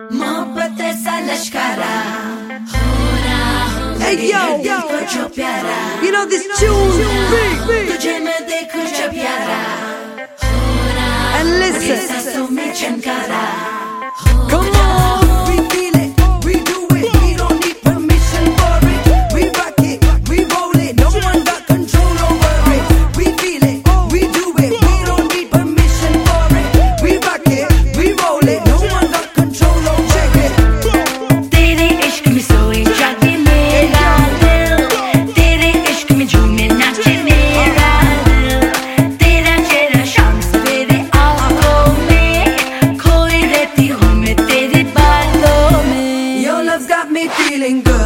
मोहब्बत ऐसा लश्कारा Hey yo, you know this tune तुझे मैं देखूं जब यारा And listen Come on We feel it, we do it We don't need permission for it We rock it, we roll it No one got control over it We feel it, we do it We don't need permission for it We rock it, we roll it No one got control over it तेरे इश्क में सोए जागे मेरा दिल तेरे इश्क में झूमे नाचे मेरा दिल तेरा चेहरा शाम सवेरे आँखों में खोई रहती हूँ मैं तेरे बातों में Your love's got me feeling good